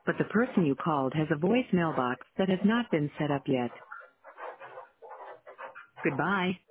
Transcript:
but the person you called has a voicemail box that has not been set up yet. Goodbye.